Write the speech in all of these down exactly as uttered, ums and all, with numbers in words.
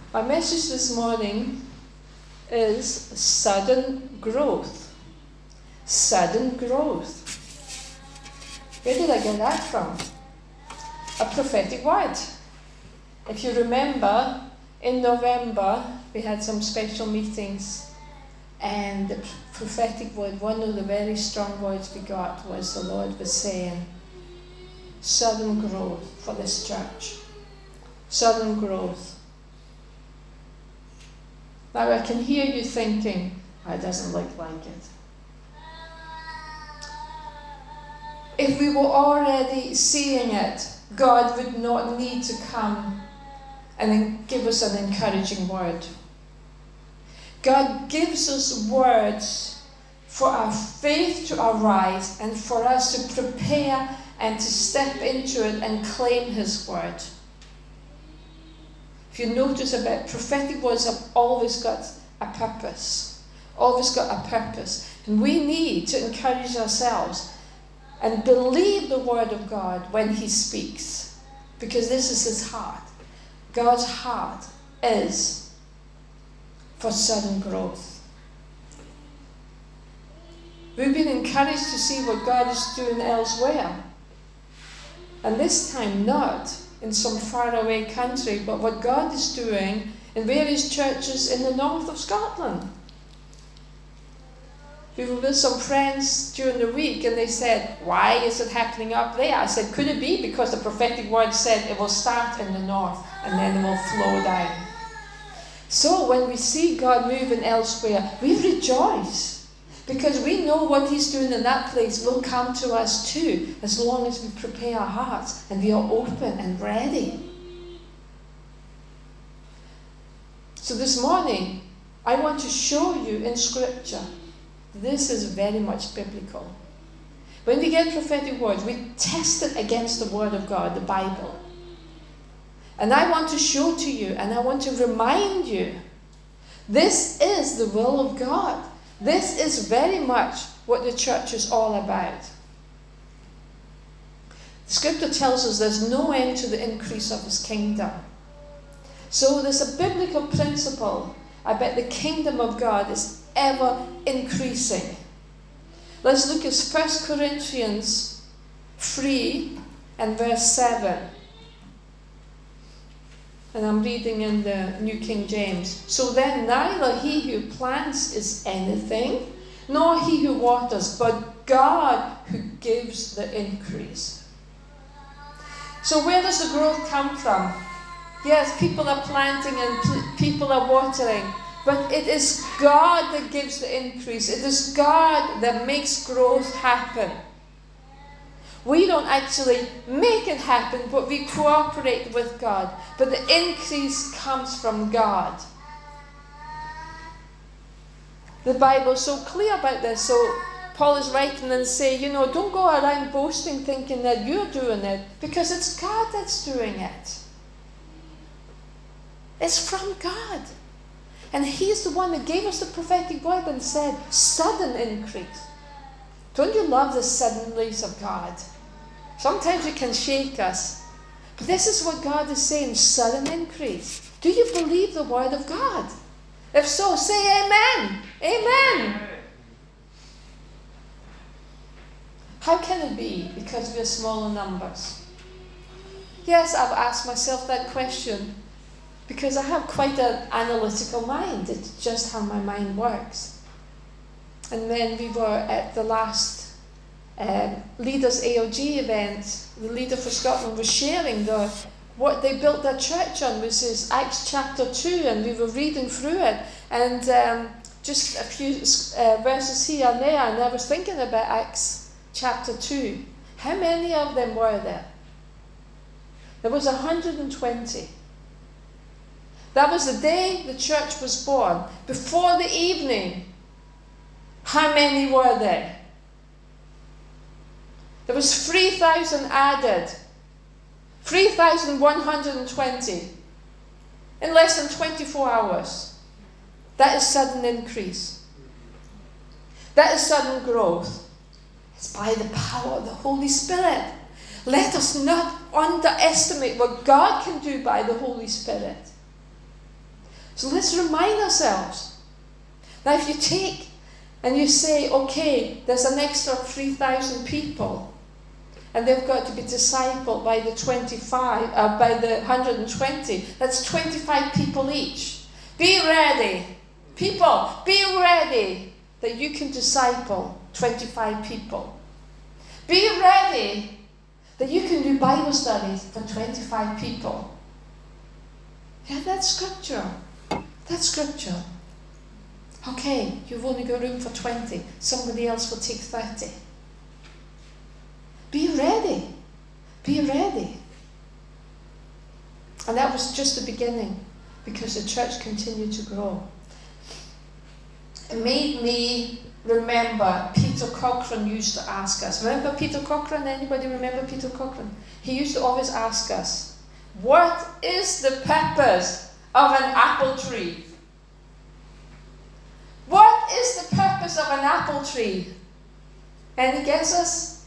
My message this morning is sudden growth. Sudden growth. Where did I get that from? A prophetic word. If you remember, in November we had some special meetings, and the prophetic word, one of the very strong words we got was the Lord was saying, sudden growth for this church. Sudden growth. Now I can hear you thinking, oh, it doesn't look like it. If we were already seeing it, God would not need to come and then give us an encouraging word. God gives us words for our faith to arise and for us to prepare and to step into it and claim His word. If you notice about prophetic words, have always got a purpose. Always got a purpose. And we need to encourage ourselves and believe the word of God when He speaks. Because this is His heart. God's heart is for sudden growth. We've been encouraged to see what God is doing elsewhere. And this time not in some faraway country, but what God is doing in various churches in the north of Scotland. We were with some friends during the week and they said, why is it happening up there? I said, could it be because the prophetic word said it will start in the north and then it will flow down? So when we see God moving elsewhere, we rejoice. Because we know what He's doing in that place will come to us too, as long as we prepare our hearts and we are open and ready. So this morning, I want to show you in Scripture, this is very much biblical. When we get prophetic words, we test it against the Word of God, the Bible. And I want to show to you, and I want to remind you, this is the will of God. This is very much what the church is all about. The Scripture tells us there's no end to the increase of His kingdom. So there's a biblical principle about the kingdom of God is ever increasing. Let's look at First Corinthians three and verse seven. And I'm reading in the New King James. So then neither he who plants is anything, nor he who waters, but God who gives the increase. So where does the growth come from? Yes, people are planting and pl- people are watering, but it is God that gives the increase. It is God that makes growth happen. We don't actually make it happen, but we cooperate with God. But the increase comes from God. The Bible is so clear about this. So Paul is writing and saying, you know, don't go around boasting thinking that you're doing it, because it's God that's doing it. It's from God. And He's the one that gave us the prophetic word and said, sudden increase. Don't you love the suddenlies of God? Sometimes it can shake us. But this is what God is saying, sudden increase. Do you believe the word of God? If so, say amen. Amen. How can it be? Because we're smaller numbers. Yes, I've asked myself that question because I have quite an analytical mind. It's just how my mind works. And then we were at the last um, Leaders A O G event. The leader for Scotland was sharing the what they built their church on, which is Acts chapter two, and we were reading through it. And um, just a few uh, verses here and there, and I was thinking about Acts chapter two. How many of them were there? There was one hundred twenty. That was the day the church was born. Before the evening, how many were there? There was three thousand added. three thousand one hundred twenty. In less than twenty-four hours. That is sudden increase. That is sudden growth. It's by the power of the Holy Spirit. Let us not underestimate what God can do by the Holy Spirit. So let's remind ourselves. Now if you take and you say, okay, there's an extra three thousand people, and they've got to be discipled by the twenty-five, uh, by the one hundred twenty, that's twenty-five people each. Be ready. People, be ready that you can disciple twenty-five people. Be ready that you can do Bible studies for twenty-five people. Yeah, that's scripture. That's scripture. Okay, you've only got room for twenty. Somebody else will take thirty. Be ready. Be ready. And that was just the beginning, because the church continued to grow. It made me remember Peter Cochrane used to ask us. Remember Peter Cochrane? Anybody remember Peter Cochrane? He used to always ask us, what is the purpose of an apple tree? What is the purpose of an apple tree? Any guesses?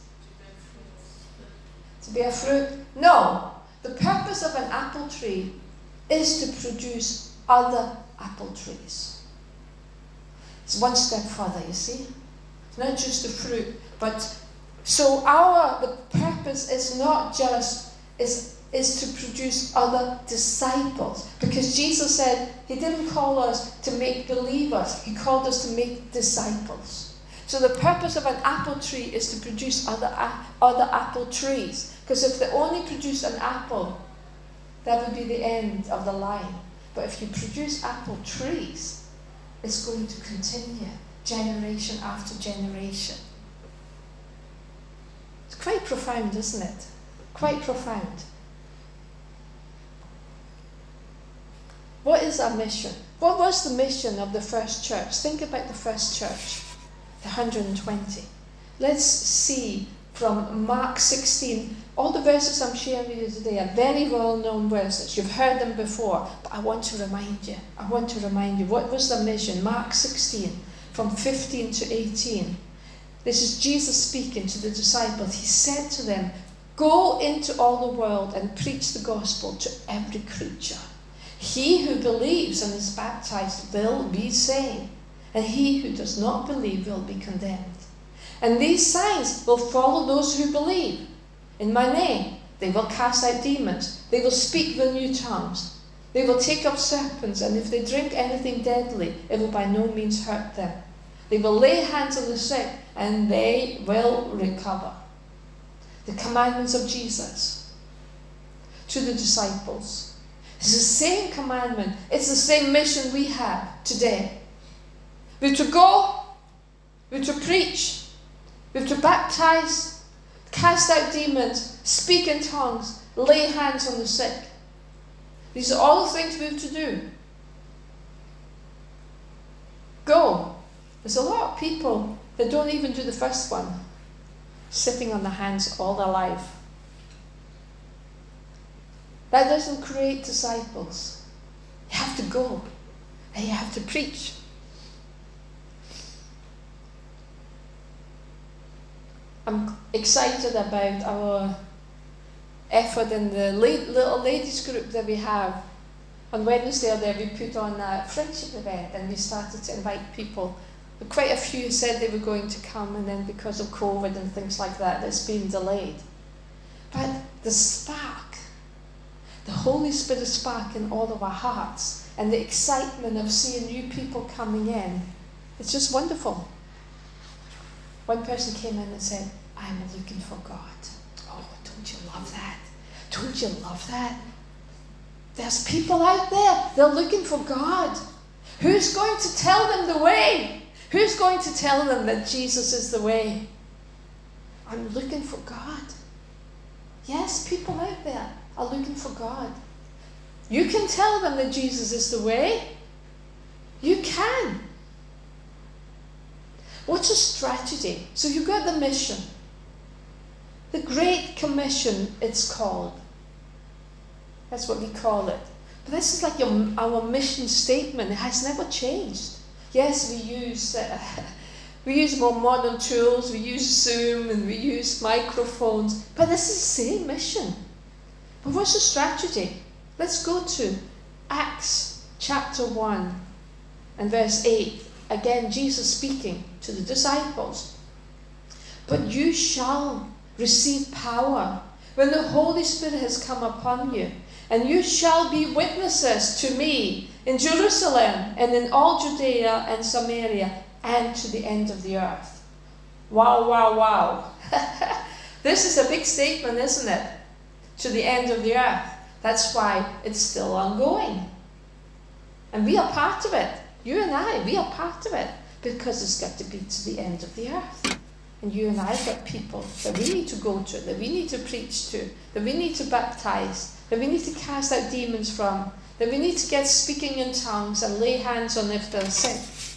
To bear fruit? No. The purpose of an apple tree is to produce other apple trees. It's one step further, you see. It's not just the fruit, but so our the purpose is not just is is to produce other disciples, because Jesus said he didn't call us to make believers, he called us to make disciples. So the purpose of an apple tree is to produce other other apple trees, because if they only produce an apple, that would be the end of the line. But if you produce apple trees, it's going to continue generation after generation. It's quite profound, isn't it? Quite profound. What is our mission? What was the mission of the first church? Think about the first church, the one hundred twenty. Let's see from Mark sixteen. All the verses I'm sharing with you today are very well-known verses. You've heard them before, but I want to remind you. I want to remind you. What was the mission? Mark sixteen, from fifteen to eighteen. This is Jesus speaking to the disciples. He said to them, "Go into all the world and preach the gospel to every creature. He who believes and is baptized will be saved, and he who does not believe will be condemned. And these signs will follow those who believe. In my name, they will cast out demons. They will speak with new tongues. They will take up serpents, and if they drink anything deadly, it will by no means hurt them. They will lay hands on the sick, and they will recover." The commandments of Jesus to the disciples. It's the same commandment. It's the same mission we have today. We're to go, we're to preach, we're to baptize, cast out demons, speak in tongues, lay hands on the sick. These are all the things we're to do. Go. There's a lot of people that don't even do the first one, sitting on their hands all their life. That doesn't create disciples. You have to go, and you have to preach. I'm excited about our effort in the little ladies group that we have. On Wednesday there we put on a friendship event, and we started to invite people. Quite a few said they were going to come, and then because of COVID and things like that, it's been delayed. But the spark, the Holy Spirit spark in all of our hearts, and the excitement of seeing new people coming in, it's just wonderful. One person came in and said, "I'm looking for God." Oh, don't you love that? Don't you love that? There's people out there, they're looking for God. Who's going to tell them the way? Who's going to tell them that Jesus is the way? I'm looking for God. Yes, people out there are looking for God. You can tell them that Jesus is the way. You can. What's a strategy? So you've got the mission. The Great Commission, it's called. That's what we call it. But this is like your, our mission statement. It has never changed. Yes, we use uh, we use more modern tools. We use Zoom and we use microphones. But this is the same mission. But what's the strategy? Let's go to Acts chapter one and verse eight, again Jesus speaking to the disciples. But you shall receive power when the Holy Spirit has come upon you, and you shall be witnesses to me in Jerusalem and in all Judea and Samaria and to the end of the earth. Wow, wow, wow. This is a big statement, isn't it? To the end of the earth. That's why it's still ongoing. And we are part of it. You and I, we are part of it. Because it's got to be to the end of the earth. And you and I have got people that we need to go to, that we need to preach to, that we need to baptize, that we need to cast out demons from, that we need to get speaking in tongues and lay hands on if they're sick.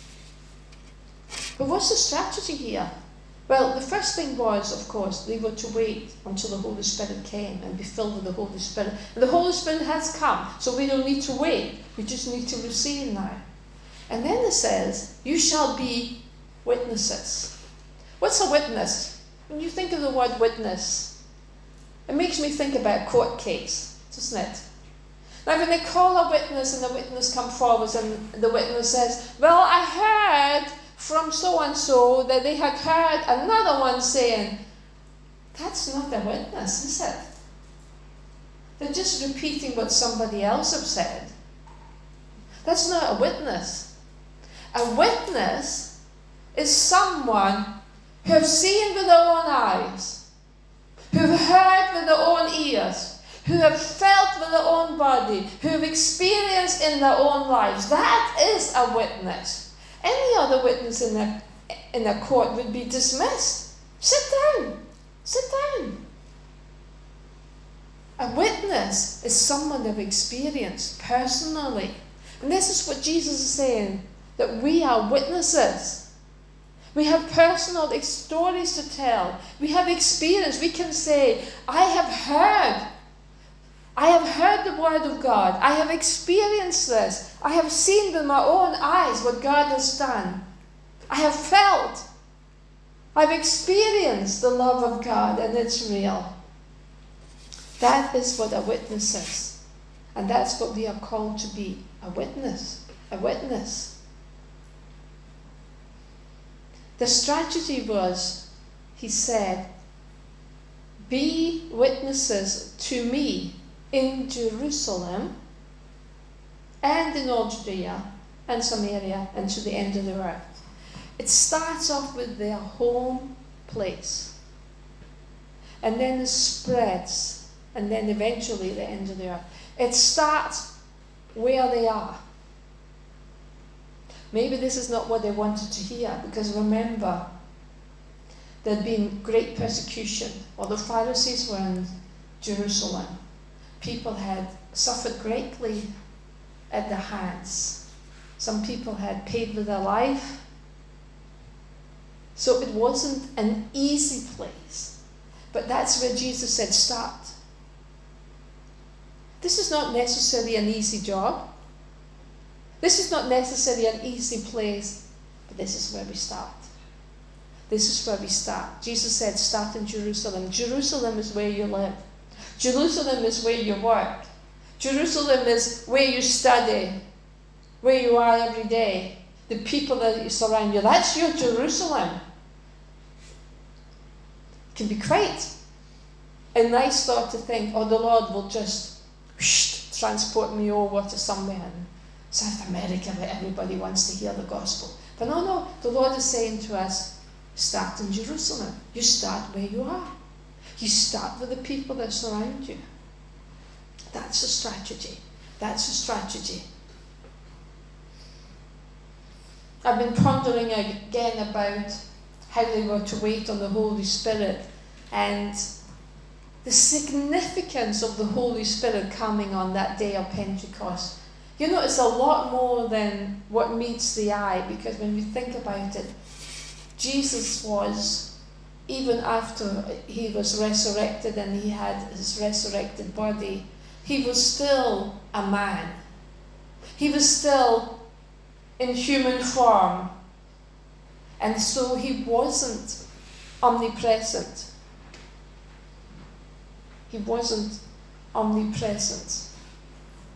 But what's the strategy here? Well, the first thing was, of course, they were to wait until the Holy Spirit came and be filled with the Holy Spirit. And the Holy Spirit has come, so we don't need to wait. We just need to receive now. And then it says, you shall be witnesses. What's a witness? When you think of the word witness, it makes me think about a court case, doesn't it? Now, when they call a witness and the witness comes forward and the witness says, well, I heard from so-and-so that they had heard another one saying, that's not a witness, is it? They're just repeating what somebody else has said. That's not a witness. A witness is someone who have seen with their own eyes, who have heard with their own ears, who have felt with their own body, who have experienced in their own lives. That is a witness. Any other witness in a, in a court would be dismissed. Sit down. Sit down. A witness is someone they've experienced personally. And this is what Jesus is saying, that we are witnesses. We have personal stories to tell. We have experience. We can say, I have heard. I have heard the word of God. I have experienced this. I have seen with my own eyes what God has done. I have felt. I've experienced the love of God, and it's real. That is what a witness is. And that's what we are called to be. A witness. A witness. The strategy was, he said, be witnesses to me in Jerusalem and in all Judea and Samaria and to the end of the earth. It starts off with their home place. And then it spreads. And then eventually the end of the earth. It starts where they are. Maybe this is not what they wanted to hear, because remember, there had been great persecution. While the Pharisees were in Jerusalem, people had suffered greatly at their hands. Some people had paid with their life. So it wasn't an easy place. But that's where Jesus said, start. This is not necessarily an easy job. This is not necessarily an easy place, but this is where we start. This is where we start. Jesus said, start in Jerusalem. Jerusalem is where you live. Jerusalem is where you work. Jerusalem is where you study, where you are every day, the people that you surround you. That's your Jerusalem. It can be quite a nice thought to think, oh, the Lord will just whoosh, transport me over to somewhere in South America where everybody wants to hear the gospel. But no, no, the Lord is saying to us, start in Jerusalem. You start where you are. You start with the people that surround you. That's a strategy. That's a strategy. I've been pondering again about how they were to wait on the Holy Spirit and the significance of the Holy Spirit coming on that day of Pentecost. You know, it's a lot more than what meets the eye, because when we think about it, Jesus was, even after he was resurrected and he had his resurrected body, he was still a man. He was still in human form. And so he wasn't omnipresent. He wasn't omnipresent.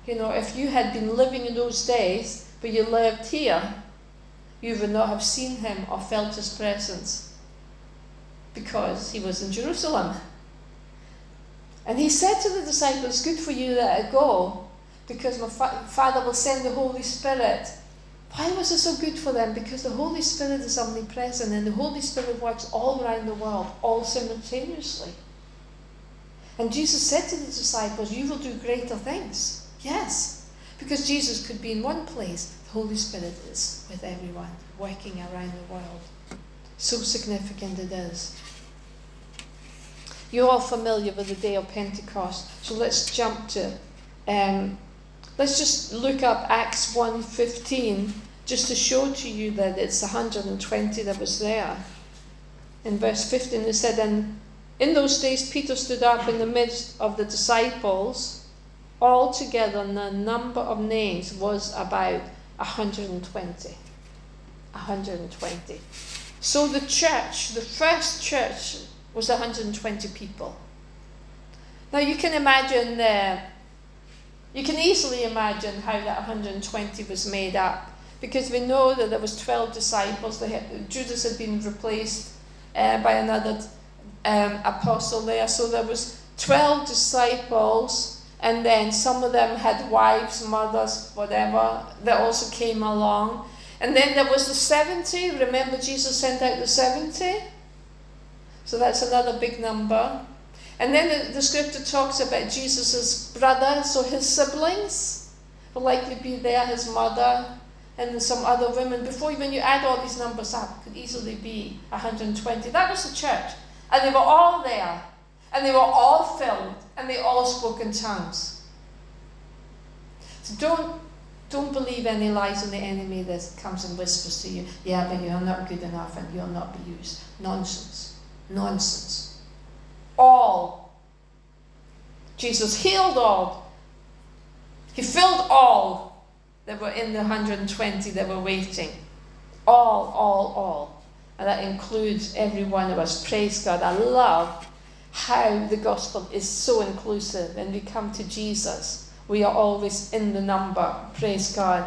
You know, if you had been living in those days, but you lived here, you would not have seen him or felt his presence because he was in Jerusalem. And he said to the disciples, it's good for you that I go, because my fa- Father will send the Holy Spirit. Why was it so good for them? Because the Holy Spirit is omnipresent, and the Holy Spirit works all around the world, all simultaneously. And Jesus said to the disciples, you will do greater things. Yes, because Jesus could be in one place. The Holy Spirit is with everyone, working around the world. So significant it is. You're all familiar with the day of Pentecost, so let's jump to, um, let's just look up Acts one fifteen, just to show to you that it's one hundred twenty that was there. In verse fifteen it said, and in those days Peter stood up in the midst of the disciples. Altogether the number of names was about one hundred twenty. one hundred twenty. So the church, the first church, was one hundred twenty people. Now you can imagine, uh, you can easily imagine how that one hundred twenty was made up, because we know that there was twelve disciples. They had, Judas had been replaced uh, by another um, apostle there, so there was twelve disciples, and then some of them had wives, mothers, whatever, that also came along. And then there was the seventy. Remember, Jesus sent out the seventy? So that's another big number. And then the, the scripture talks about Jesus' brother, so his siblings will likely be there, his mother, and some other women. Before, when you add all these numbers up, it could easily be one hundred twenty. That was the church. And they were all there. And they were all filled. And they all spoke in tongues. So don't, don't believe any lies on the enemy that comes and whispers to you, yeah, but you're not good enough and you'll not be used. Nonsense. Nonsense. All. Jesus healed all. He filled all that were in the one hundred twenty that were waiting. All, all, all. And that includes every one of us. Praise God. I love how the gospel is so inclusive. When we come to Jesus, we are always in the number. Praise God.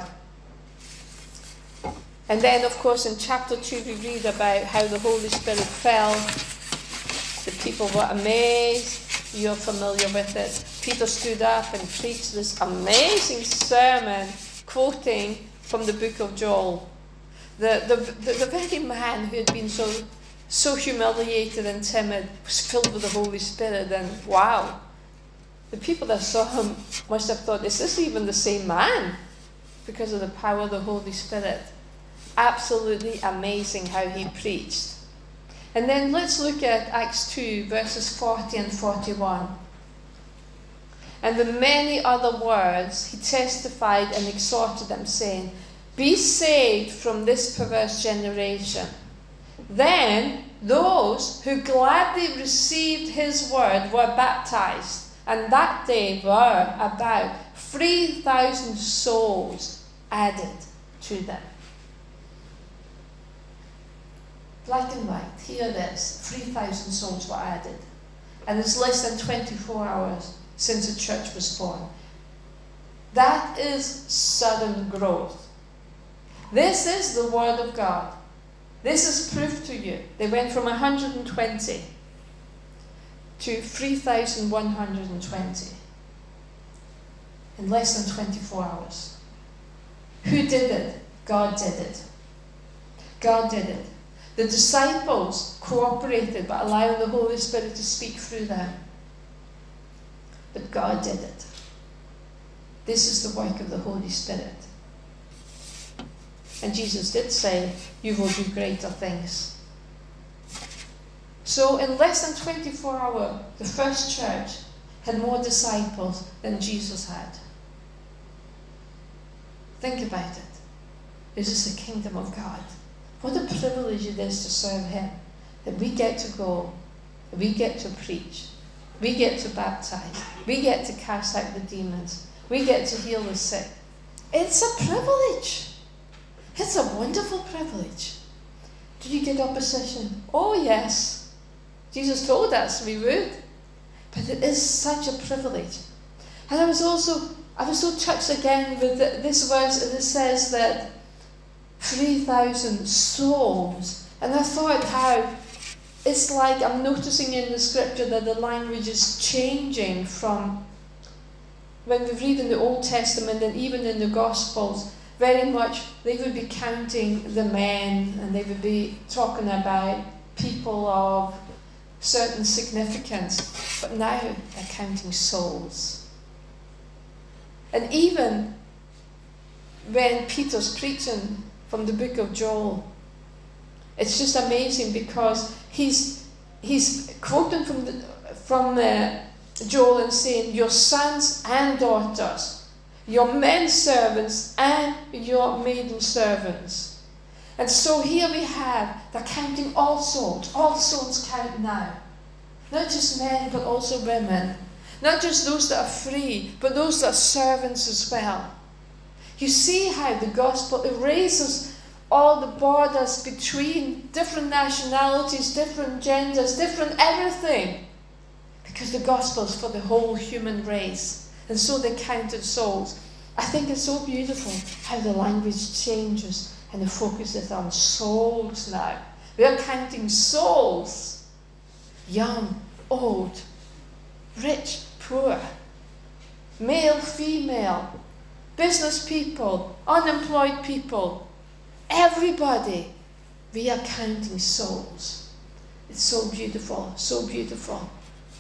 And then, of course, in chapter two, we read about how the Holy Spirit fell. The people were amazed. You're familiar with it. Peter stood up and preached this amazing sermon, quoting from the book of Joel. The, the, the, the very man who had been so, so humiliated and timid was filled with the Holy Spirit. And wow, the people that saw him must have thought, is this even the same man? Because of the power of the Holy Spirit. Absolutely amazing how he preached. And then let's look at Acts two, verses forty and forty-one. And with many other words, he testified and exhorted them, saying, be saved from this perverse generation. Then those who gladly received his word were baptized, and that day were about three thousand souls added to them. Black and white, here it is, three thousand souls were added. And it's less than twenty-four hours since the church was born. That is sudden growth. This is the word of God. This is proof to you. They went from one hundred twenty to three thousand one hundred twenty in less than twenty-four hours. Who did it? God did it. God did it. The disciples cooperated by allowing the Holy Spirit to speak through them. But God did it. This is the work of the Holy Spirit. And Jesus did say, you will do greater things. So in less than twenty-four hours, the first church had more disciples than Jesus had. Think about it. This is the kingdom of God. What a privilege it is to serve him. That we get to go, that we get to preach, we get to baptize, we get to cast out the demons, we get to heal the sick. It's a privilege. It's a wonderful privilege. Do you get opposition? Oh yes. Jesus told us we would. But it is such a privilege. And I was also I was so touched again with the, this verse that says that three thousand souls. And I thought how it's like I'm noticing in the scripture that the language is changing from when we read in the Old Testament and even in the Gospels, very much they would be counting the men and they would be talking about people of certain significance. But now they're counting souls. And even when Peter's preaching from the book of Joel, it's just amazing because he's he's quoting from the, from uh, Joel and saying, your sons and daughters, your men servants and your maiden servants. And so here we have, they're counting all souls. All souls count now. Not just men, but also women. Not just those that are free, but those that are servants as well. You see how the gospel erases all the borders between different nationalities, different genders, different everything. Because the gospel is for the whole human race. And so they counted souls. I think it's so beautiful how the language changes and the focus is on souls now. We are counting souls. Young, old, rich, poor, male, female, business people, unemployed people, everybody. We are counting souls. It's so beautiful, so beautiful.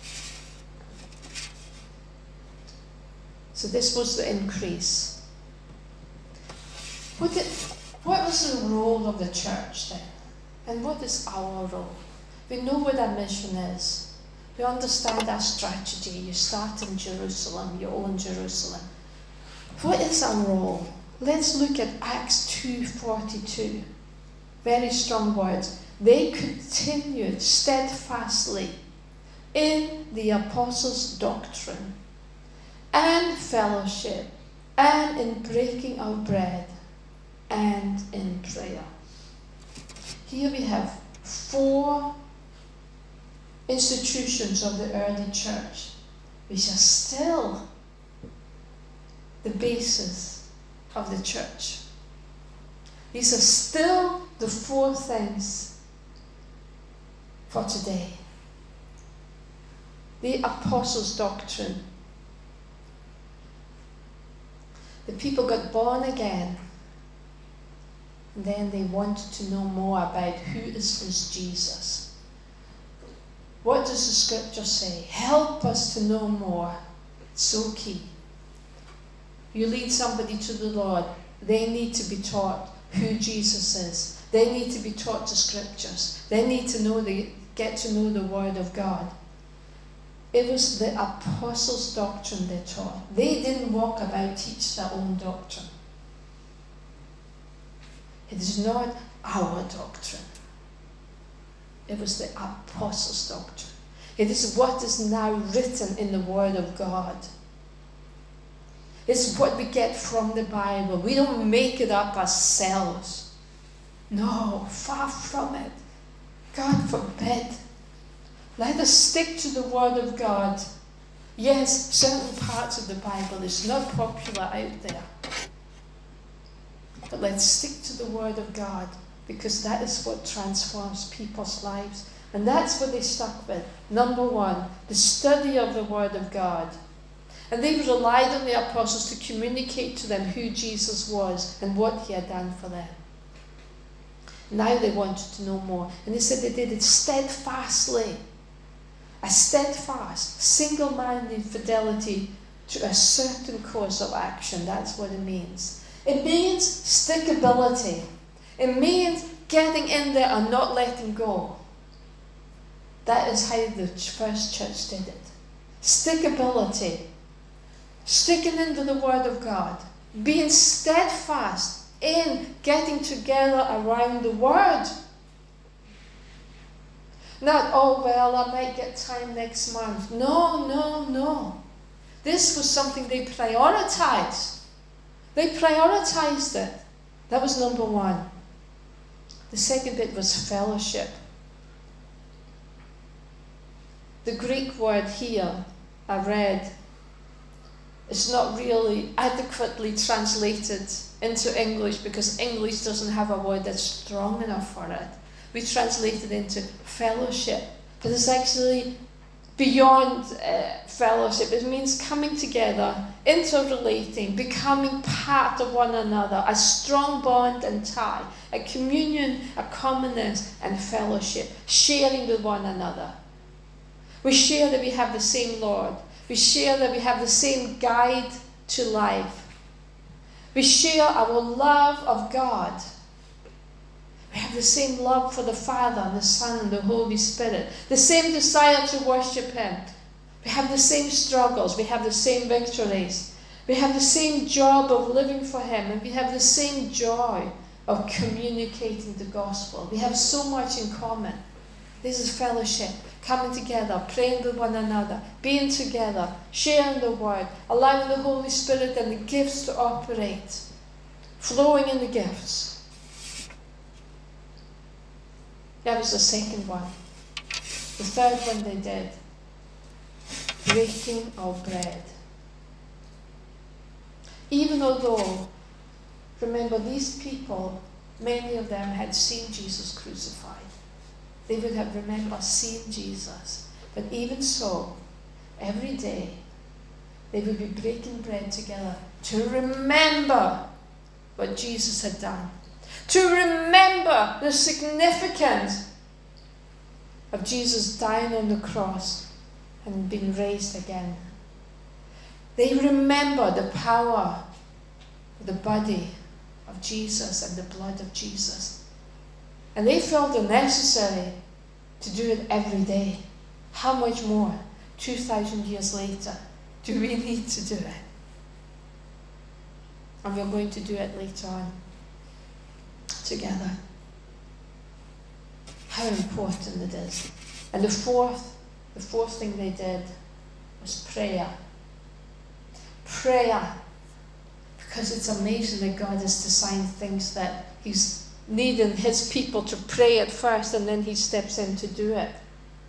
So this was the increase. What, did, what was the role of the church then? And what is our role? We know what our mission is. We understand our strategy. You start in Jerusalem, you own Jerusalem. What is our role? Let's look at Acts two forty-two. Very strong words. They continued steadfastly in the apostles' doctrine and fellowship, and in breaking of bread, and in prayer. Here we have four institutions of the early church, which are still the basis of the church. These are still the four things for today. The apostles' doctrine. The people got born again, and then they wanted to know more about who is this Jesus. What does the scripture say? Help us to know more. It's so key. You lead somebody to the Lord, they need to be taught who Jesus is. They need to be taught the scriptures. They need to know the, get to know the Word of God. It was the apostles' doctrine they taught. They didn't walk about teach their own doctrine. It is not our doctrine. It was the apostles' doctrine. It is what is now written in the Word of God. It's what we get from the Bible. We don't make it up ourselves. No, far from it. God forbid. Let us stick to the Word of God. Yes, certain parts of the Bible is not popular out there. But let's stick to the Word of God, because that is what transforms people's lives. And that's what they stuck with. Number one, the study of the Word of God. And they relied on the apostles to communicate to them who Jesus was and what he had done for them. Now they wanted to know more. And they said they did it steadfastly. A steadfast, single-minded fidelity to a certain course of action. That's what it means. It means stickability. It means getting in there and not letting go. That is how the first church did it. Stickability. Sticking into the Word of God. Being steadfast in getting together around the Word. Not, oh, well, I might get time next month. No, no, no. This was something they prioritized. They prioritized it. That was number one. The second bit was fellowship. The Greek word here, I read, It's not really adequately translated into English because English doesn't have a word that's strong enough for it. We translate it into fellowship, but it's actually beyond uh, fellowship. It means coming together, interrelating, becoming part of one another, a strong bond and tie, a communion, a commonness and fellowship, sharing with one another. We share that we have the same Lord. We share that we have the same guide to life. We share our love of God. We have the same love for the Father and the Son and the Holy Spirit. The same desire to worship Him. We have the same struggles. We have the same victories. We have the same job of living for Him. And we have the same joy of communicating the gospel. We have so much in common. This is fellowship. Coming together, praying with one another, being together, sharing the word, allowing the Holy Spirit and the gifts to operate, flowing in the gifts. That was the second one. The third one they did, breaking of bread. Even although, remember, these people, many of them had seen Jesus crucified. They would have remembered seeing Jesus. But even so, every day, they would be breaking bread together to remember what Jesus had done. To remember the significance of Jesus dying on the cross and being raised again. They remember the power of the body of Jesus and the blood of Jesus. And they felt it necessary to do it every day. How much more, two thousand years later, do we need to do it? And we're going to do it later on, together. How important it is. And the fourth, the fourth thing they did was prayer. Prayer. Because it's amazing that God has designed things that He's needing His people to pray at first and then He steps in to do it.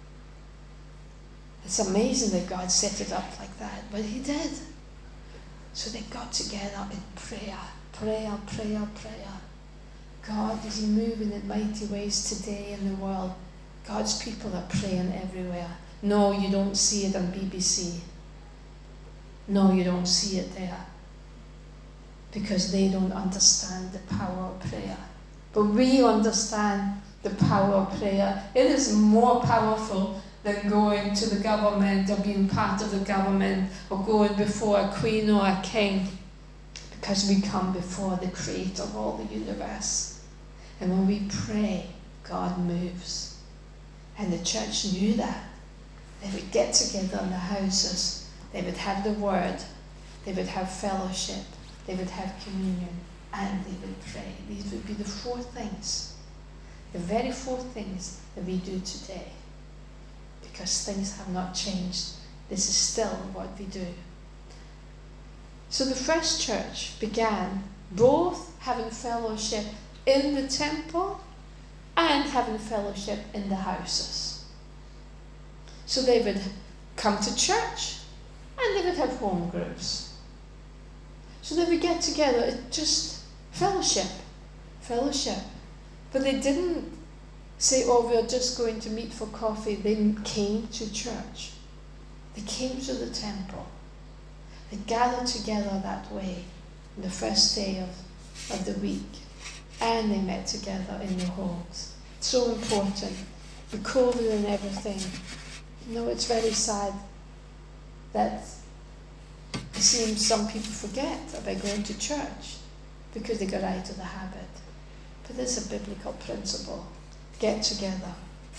It's amazing that God set it up like that, but He did. So they got together in prayer, prayer, prayer, prayer. God is moving in mighty ways today in the world. God's people are praying everywhere. No, you don't see it on B B C. No, you don't see it there. Because they don't understand the power of prayer. But we understand the power of prayer. It is more powerful than going to the government or being part of the government or going before a queen or a king. Because we come before the creator of all the universe. And when we pray, God moves. And the church knew that. They would get together in the houses. They would have the word. They would have fellowship. They would have communion. And they would pray. These would be the four things. The very four things that we do today. Because things have not changed. This is still what we do. So the first church began both having fellowship in the temple and having fellowship in the houses. So they would come to church and they would have home groups. So they would get together, it just fellowship, fellowship. But they didn't say, oh, we're just going to meet for coffee. They came to church. They came to the temple. They gathered together that way on the first day of, of the week. And they met together in their homes. So important. The COVID and everything. You know, it's very sad that it seems some people forget about going to church because they got out of the habit. But it's a biblical principle. Get together.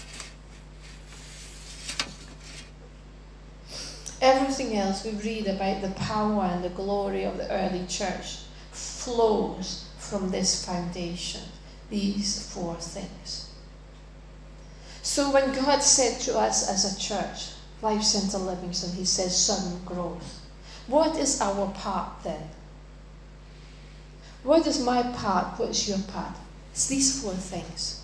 Everything else we read about the power and the glory of the early church flows from this foundation, these four things. So when God said to us as a church, Life Centre Livingston, He says sudden growth. What is our part then? What is my part? What is your part? It's these four things.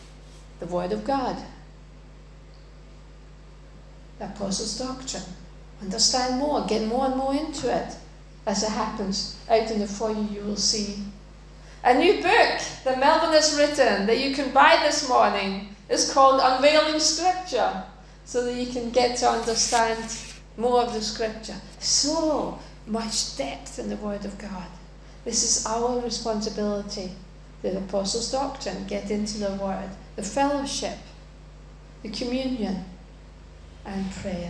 The Word of God, the Apostles' doctrine, Understand more, get more and more into it as it happens. Out in the foyer you will see. A new book that Melvin has written that you can buy this morning is called Unveiling Scripture, so that you can get to understand more of the Scripture. So much depth in the Word of God. This is our responsibility. The Apostles' Doctrine, get into the Word, the fellowship, the communion, and prayer.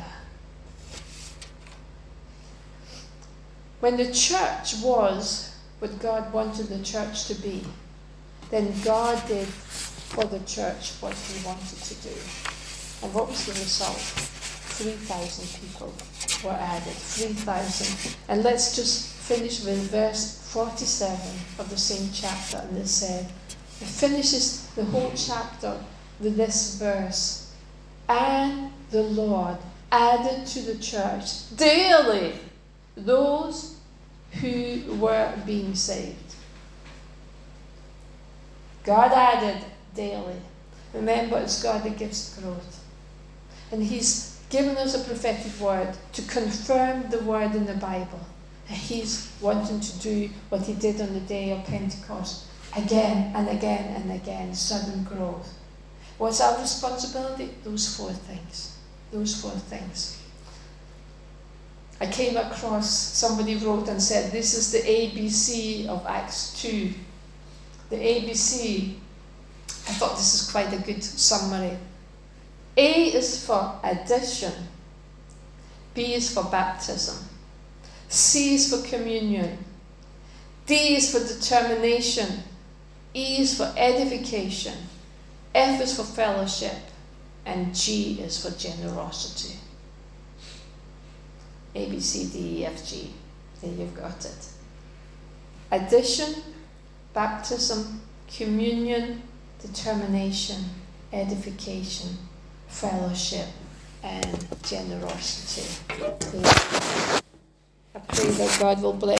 When the church was what God wanted the church to be, then God did for the church what he wanted to do. And what was the result? three thousand people were added. three thousand. And let's just finish with verse forty-seven of the same chapter. And it said, it finishes the whole chapter with this verse. And the Lord added to the church daily those who were being saved. God added daily. Remember, it's God that gives growth. And he's given us a prophetic word to confirm the word in the Bible. And he's wanting to do what he did on the day of Pentecost. Again and again and again. Sudden growth. What's our responsibility? Those four things. Those four things. I came across, somebody wrote and said, this is the A B C of Acts two. The A B C, I thought this is quite a good summary. A is for addition. B is for baptism. C is for communion. D is for determination. E is for edification. F is for fellowship. And G is for generosity. A, B, C, D, E, F, G. There you've got it. Addition, baptism, communion, determination, edification, fellowship, and generosity. I pray that God will bless